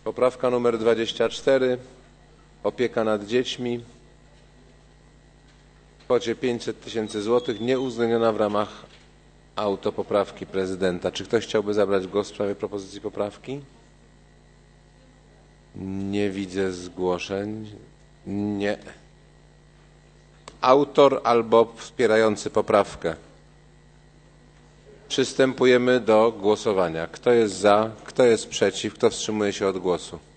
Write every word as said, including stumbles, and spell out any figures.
Poprawka numer dwadzieścia cztery. Opieka nad dziećmi w kwocie pięćset tysięcy złotych, nieuwzględniona w ramach autopoprawki prezydenta. Czy ktoś chciałby zabrać głos w sprawie propozycji poprawki? Nie widzę zgłoszeń. Nie. Autor albo wspierający poprawkę. Przystępujemy do głosowania. Kto jest za? Kto jest przeciw? Kto wstrzymuje się od głosu?